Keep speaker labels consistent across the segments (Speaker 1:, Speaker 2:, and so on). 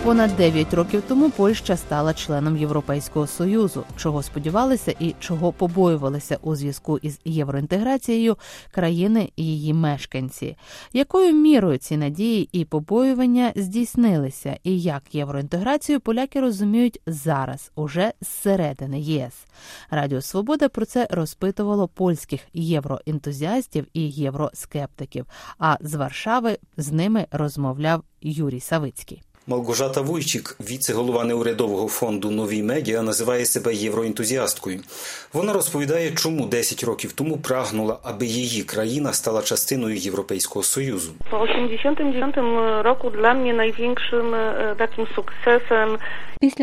Speaker 1: Понад 9 років тому Польща стала членом Європейського Союзу, чого сподівалися і чого побоювалися у зв'язку із євроінтеграцією країни і її мешканці. Якою мірою ці надії і побоювання здійснилися, і як євроінтеграцію поляки розуміють зараз, уже зсередини ЄС? Радіо «Свобода» про це розпитувало польських євроентузіастів і євроскептиків, а з Варшави з ними розмовляв Юрій Савицький.
Speaker 2: Малгожата Вуйчик, віце-голова неурядового фонду «Нові медіа», називає себе євроентузіасткою. Вона розповідає, чому 10 років тому прагнула, аби її країна стала частиною Європейського Союзу.
Speaker 3: По 89 року для мене найбільшим таким сукцесом.
Speaker 4: Після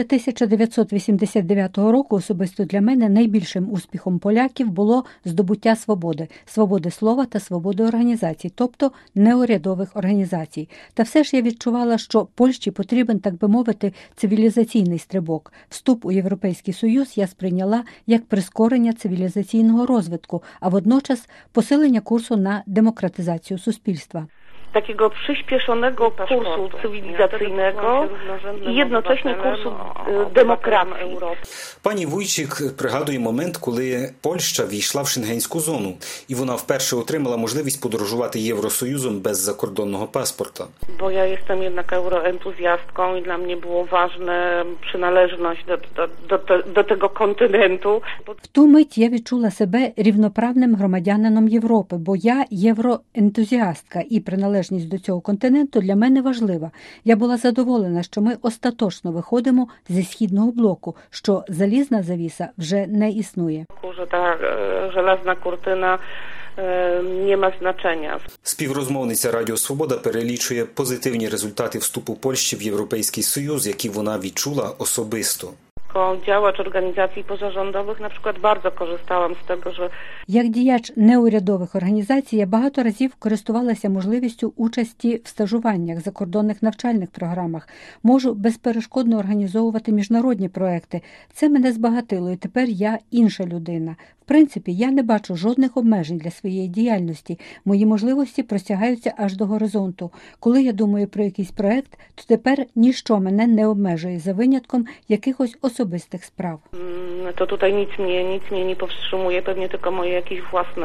Speaker 4: 1989 року особисто для мене найбільшим успіхом поляків було здобуття свободи слова та свободи організацій, тобто неурядових організацій. Та все ж я відчувала, що Польщі потрібен, так би мовити, цивілізаційний стрибок. Вступ у Європейський Союз я сприйняла як прискорення цивілізаційного розвитку, а водночас посилення курсу на демократизацію суспільства.
Speaker 3: Takiego przyspieszonego kursu cywilizacyjnego i jednocześnie kursu demokracji.
Speaker 2: Пані Вуйчик пригадує момент, коли Польща війшла в шенгенську зону, і вона вперше отримала можливість подорожувати Євросоюзом без закордонного паспорта.
Speaker 3: Bo ja jestem jednak euroentuzjastką i dla mnie było ważne przynależność do tego kontynentu.
Speaker 4: В ту мить я відчула себе рівноправним громадянином Європи, бо я євроентузіастка і приналежність до цього континенту для мене важлива. Я була задоволена, що ми остаточно виходимо зі східного блоку, що залізна завіса вже не існує.
Speaker 3: Że ta żelazna kurtyna nie ma znaczenia.
Speaker 2: Співрозмовниця Радіо «Свобода» перелічує позитивні результати вступу Польщі в Європейський Союз, які вона відчула особисто.
Speaker 3: Jako działacz organizacji pozarządowych na przykład bardzo korzystałam z tego, że
Speaker 4: Як діяч неурядових організацій я багато разів користувалася можливістю участі в стажуваннях, закордонних навчальних програмах. Можу безперешкодно організовувати міжнародні проекти. Це мене збагатило, і тепер я інша людина. В принципі, я не бачу жодних обмежень для своєї діяльності. Мої можливості простягаються аж до горизонту. Коли я думаю про якийсь проект, то тепер ніщо мене не обмежує, за винятком якихось особистих справ.
Speaker 3: To tutaj nic mnie nie powstrzymuje, pewnie tylko moje jakieś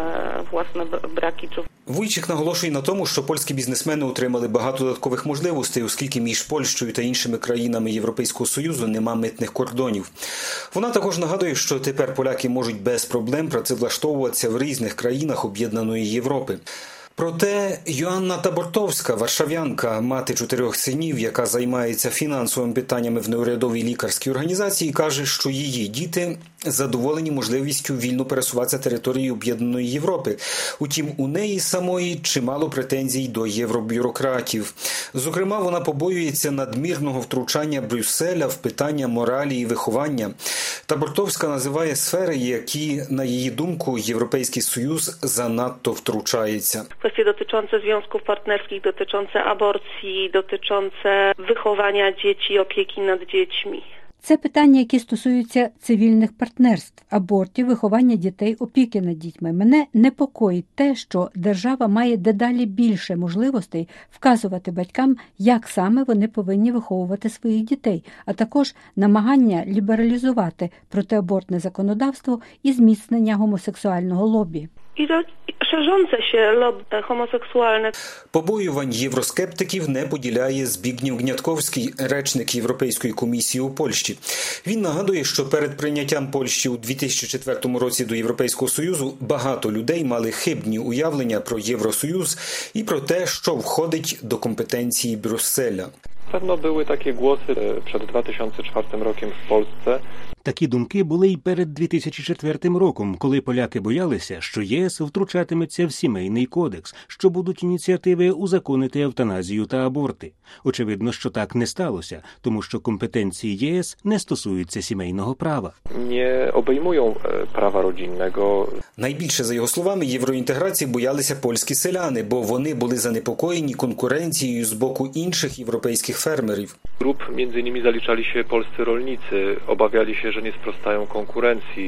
Speaker 3: własne braki.
Speaker 2: Вуйчик наголошує на тому, що польські бізнесмени отримали багато додаткових можливостей, оскільки між Польщею та іншими країнами Європейського Союзу нема митних кордонів. Вона також нагадує, що тепер поляки можуть без проблем працевлаштовуватися в різних країнах Об'єднаної Європи. Проте Йоанна Табортовська, варшавянка, мати 4 синів, яка займається фінансовими питаннями в неурядовій лікарській організації, каже, що її діти задоволені можливістю вільно пересуватися територією Об'єднаної Європи. Утім, у неї самої чимало претензій до євробюрократів. Зокрема, вона побоюється надмірного втручання Брюсселя в питання моралі і виховання. Табортовська називає сфери, які, на її думку, Європейський Союз занадто втручається.
Speaker 3: Kwestie dotyczące związków partnerskich, dotyczące aborcji, dotyczące wychowania dzieci, opieki nad dziećmi.
Speaker 4: Це питання, які стосуються цивільних партнерств, абортів, виховання дітей, опіки над дітьми. Мене непокоїть те, що держава має дедалі більше можливостей вказувати батькам, як саме вони повинні виховувати своїх дітей, а також намагання лібералізувати протиабортне законодавство і зміцнення гомосексуального лобі.
Speaker 3: I szerzące się lobby homoseksualne.
Speaker 2: Побоювань євроскептиків не поділяє Збігнєв Гнятковський, речник Європейської комісії у Польщі. Він нагадує, що перед прийняттям Польщі у 2004 році до Європейського Союзу багато людей мали хибні уявлення про Євросоюз і про те, що входить до компетенції Брюсселя.
Speaker 5: Pewno były takie głosy przed 2004 rokiem w Polsce.
Speaker 6: Такі думки були й перед 2004 роком, коли поляки боялися, що ЄС втручатиметься в сімейний кодекс, що будуть ініціативи узаконити евтаназію та аборти. Очевидно, що так не сталося, тому що компетенції ЄС не стосуються сімейного права.
Speaker 5: Nie obejmują prawa rodzinnego.
Speaker 2: Найбільше, за його словами, євроінтеграції боялися польські селяни, бо вони були занепокоєні конкуренцією з боку інших європейських фермерів.
Speaker 5: Grup między innymi zaliczali się polscy rolnicy, obawiali się, że nie sprostają konkurencji.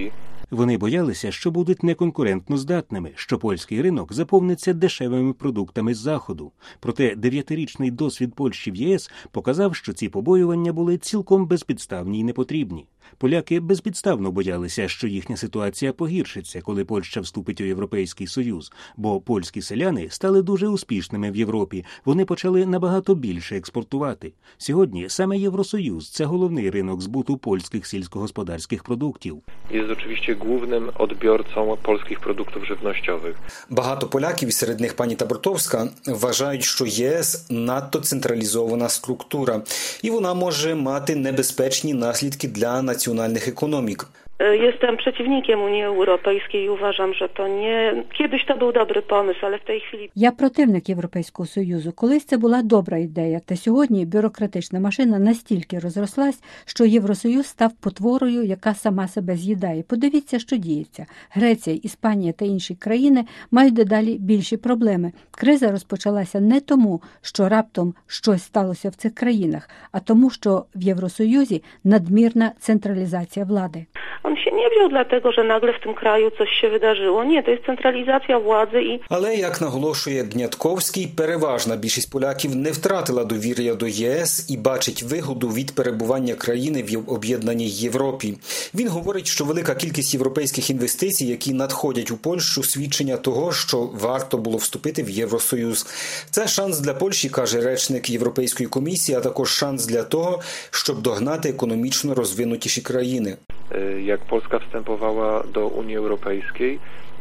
Speaker 6: Вони боялися, що будуть неконкурентно здатними, що польський ринок заповниться дешевими продуктами з Заходу. Проте 9-річний досвід Польщі в ЄС показав, що ці побоювання були цілком безпідставні й непотрібні. Поляки безпідставно боялися, що їхня ситуація погіршиться, коли Польща вступить у Європейський Союз, бо польські селяни стали дуже успішними в Європі, вони почали набагато більше експортувати. Сьогодні саме Євросоюз – це головний ринок збуту польських сільськогосподарських продуктів.
Speaker 5: Jest oczywiście głównym odbiorcą polskich produktów żywnościowych.
Speaker 2: Багато поляків, серед них пані Табортовська, вважають, що ЄС надто централізована структура, і вона може мати небезпечні наслідки для національних економік.
Speaker 3: Jestem przeciwnikiem Unii Europejskiej i uważam, że to nie... Kiedyś to był dobry pomysł, ale w tej chwili...
Speaker 4: Я противник Європейського Союзу. Колись це була добра ідея, та сьогодні бюрократична машина настільки розрослась, що Євросоюз став потворою, яка сама себе з'їдає. Подивіться, що діється. Греція, Іспанія та інші країни мають дедалі більші проблеми. Криза розпочалася не тому, що раптом щось сталося в цих країнах, а тому, що в Євросоюзі надмірна централізація влади.
Speaker 3: On się nie wziął dlatego, że nagle w tym kraju coś się wydarzyło. Nie, to jest centralizacja władzy i...
Speaker 2: Але, як наголошує Гнятковський, переважна більшість поляків не втратила довір'я до ЄС і бачить вигоду від перебування країни в об'єднаній Європі. Він говорить, що велика кількість європейських інвестицій, які надходять у Польщу, свідчення того, що варто було вступити в Євросоюз. Це шанс для Польщі, каже речник Європейської комісії, а також шанс для того, щоб догнати економічно розвинутіші країни.
Speaker 5: Jak Polska wstępowała do Unii Europejskiej,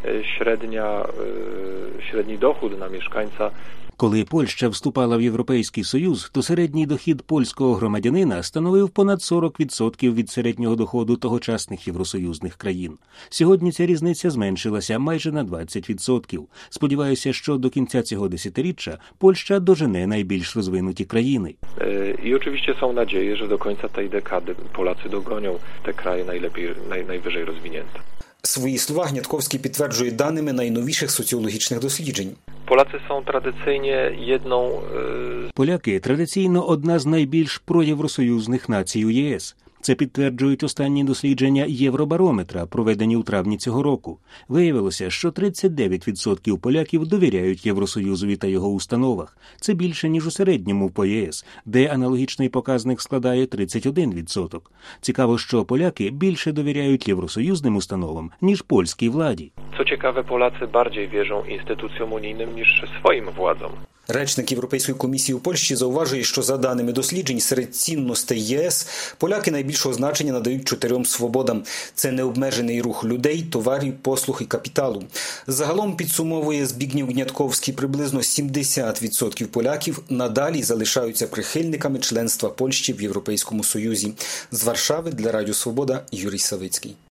Speaker 5: średni dochód na mieszkańca.
Speaker 6: Коли Польща вступала в Європейський Союз, то середній дохід польського громадянина становив понад 40% від середнього доходу тогочасних євросоюзних країн. Сьогодні ця різниця зменшилася майже на 20%. Сподіваюся, що до кінця цього десятиріччя Польща дожене найбільш розвинуті країни.
Speaker 5: I oczywiście są nadzieje, że do końca tej dekady Polacy dogonią te kraje najwyżej rozwinięte.
Speaker 2: Свої слова Гнятковський підтверджує даними найновіших соціологічних досліджень.
Speaker 5: Polacy są tradycyjnie jedną...
Speaker 6: Поляки – традиційно одна з найбільш проєвросоюзних націй у ЄС. Це підтверджують останні дослідження Євробарометра, проведені у травні цього року. Виявилося, що 39% поляків довіряють Євросоюзові та його установах. Це більше, ніж у середньому по ЄС, де аналогічний показник складає 31%. Цікаво, що поляки більше довіряють євросоюзним установам, ніж польській владі.
Speaker 5: Co ciekawe, Polacy bardziej wierzą instytucjom unijnym niż swoim władzom.
Speaker 2: Речник Європейської комісії у Польщі зауважує, що за даними досліджень серед цінностей ЄС поляки найбільшого значення надають 4 свободам. Це необмежений рух людей, товарів, послуг і капіталу. Загалом, підсумовує Збігнєв Гнятковський, приблизно 70% поляків надалі залишаються прихильниками членства Польщі в Європейському Союзі. З Варшави для Радіо Свобода Юрій Савицький.